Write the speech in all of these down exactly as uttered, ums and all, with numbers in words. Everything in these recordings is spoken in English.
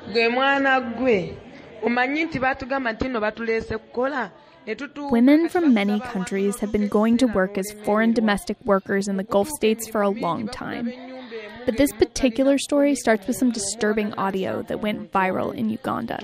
gwe mwana gwe omanyi nti batugamba nti nno batuleese kukola. Women from many countries have been going to work as foreign domestic workers in the Gulf states for a long time. But this particular story starts with some disturbing audio that went viral in Uganda.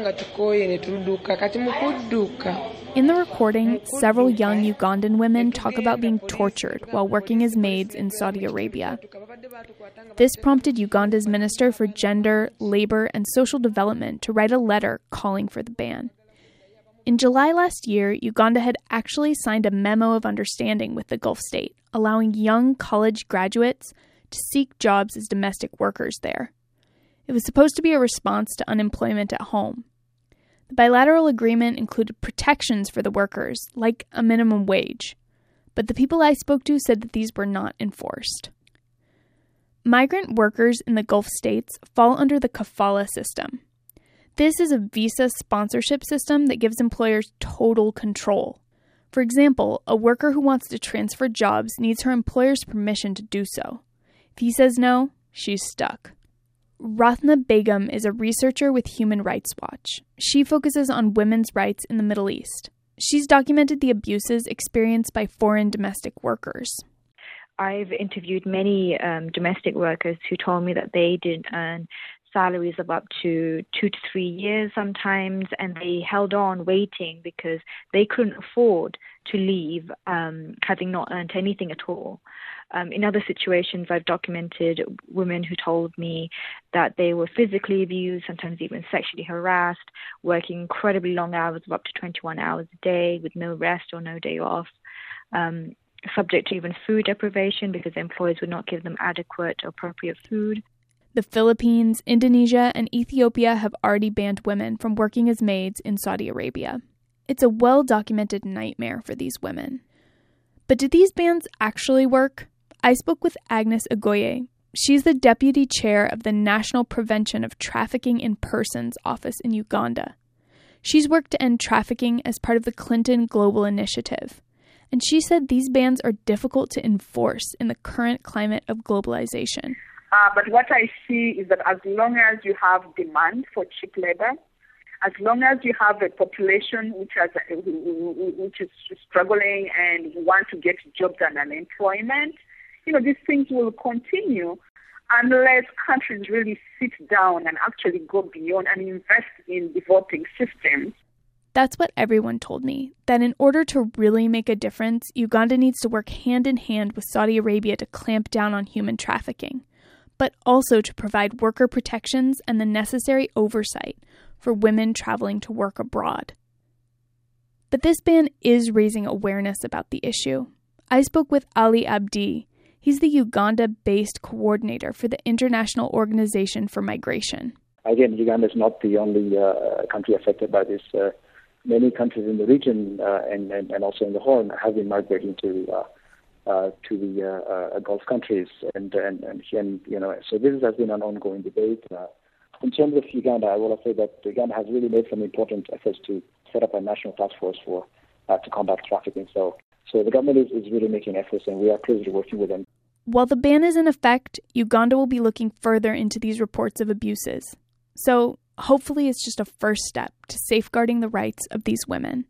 In the recording, several young Ugandan women talk about being tortured while working as maids in Saudi Arabia. This prompted Uganda's Minister for Gender, Labor, and Social Development to write a letter calling for the ban. In July last year, Uganda had actually signed a memo of understanding with the Gulf state, allowing young college graduates to seek jobs as domestic workers there. It was supposed to be a response to unemployment at home. The bilateral agreement included protections for the workers, like a minimum wage. But the people I spoke to said that these were not enforced. Migrant workers in the Gulf states fall under the kafala system. This is a visa sponsorship system that gives employers total control. For example, a worker who wants to transfer jobs needs her employer's permission to do so. If he says no, she's stuck. Rathna Begum is a researcher with Human Rights Watch. She focuses on women's rights in the Middle East. She's documented the abuses experienced by foreign domestic workers. I've interviewed many um, domestic workers who told me that they didn't earn salaries of up to two to three years sometimes, and they held on waiting because they couldn't afford to leave, um, having not earned anything at all. Um, in other situations, I've documented women who told me that they were physically abused, sometimes even sexually harassed, working incredibly long hours of up to twenty-one hours a day with no rest or no day off, um, subject to even food deprivation because employers would not give them adequate or appropriate food. The Philippines, Indonesia, and Ethiopia have already banned women from working as maids in Saudi Arabia. It's a well-documented nightmare for these women. But do these bans actually work? I spoke with Agnes Agoye. She's the deputy chair of the National Prevention of Trafficking in Persons office in Uganda. She's worked to end trafficking as part of the Clinton Global Initiative. And she said these bans are difficult to enforce in the current climate of globalization. Uh, but what I see is that as long as you have demand for cheap labor, as long as you have a population which, has, which is struggling and want to get jobs and unemployment, you know, these things will continue unless countries really sit down and actually go beyond and invest in developing systems. That's what everyone told me, that in order to really make a difference, Uganda needs to work hand in hand with Saudi Arabia to clamp down on human trafficking, but also to provide worker protections and the necessary oversight for women traveling to work abroad. But this ban is raising awareness about the issue. I spoke with Ali Abdi. He's the Uganda-based coordinator for the International Organization for Migration. Again, Uganda is not the only uh, country affected by this. Uh, many countries in the region uh, and, and, and also in the Horn have been migrating to uh, uh, to the uh, uh, Gulf countries, and and and, and you know, so this has been an ongoing debate. Uh, in terms of Uganda, I will say that Uganda has really made some important efforts to set up a national task force for uh, to combat trafficking. So. So the government is, is really making efforts, and we are closely working with them. While the ban is in effect, Uganda will be looking further into these reports of abuses. So hopefully it's just a first step to safeguarding the rights of these women.